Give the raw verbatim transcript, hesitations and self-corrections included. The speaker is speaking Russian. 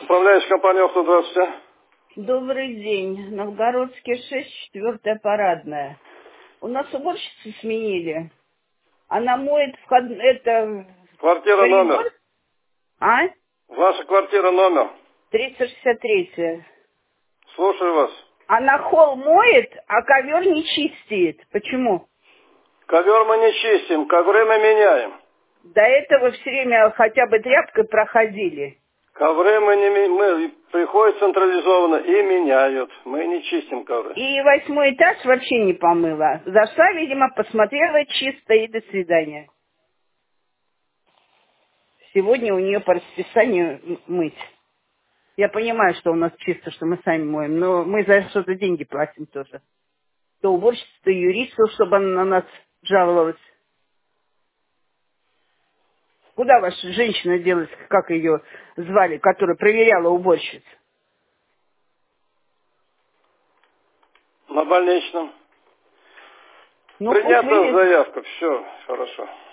Управляющая компания «Охта», здравствуйте. Добрый день. Новгородский шесть, четвертая парадная. У нас уборщицу сменили. Она моет вход... это... Квартира коридор. номер. А? Ваша квартира номер. триста шестьдесят третья. Слушаю вас. Она холл моет, а ковер не чистит. Почему? Ковер мы не чистим, ковры мы меняем. До этого все время хотя бы тряпкой проходили. Ковры мы не ми- мы приходят централизованно и меняют. Мы не чистим ковры. И восьмой этаж вообще не помыла. Зашла, видимо, посмотрела чисто и до свидания. Сегодня у нее по расписанию м- мыть. Я понимаю, что у нас чисто, что мы сами моем, но мы за что-то деньги платим тоже. То уборщица, то юристу, чтобы она на нас жаловалась. Куда ваша женщина делась, как ее звали, которая проверяла уборщиц? На больничном. Ну, пусть Принята вывез. заявка, все, хорошо.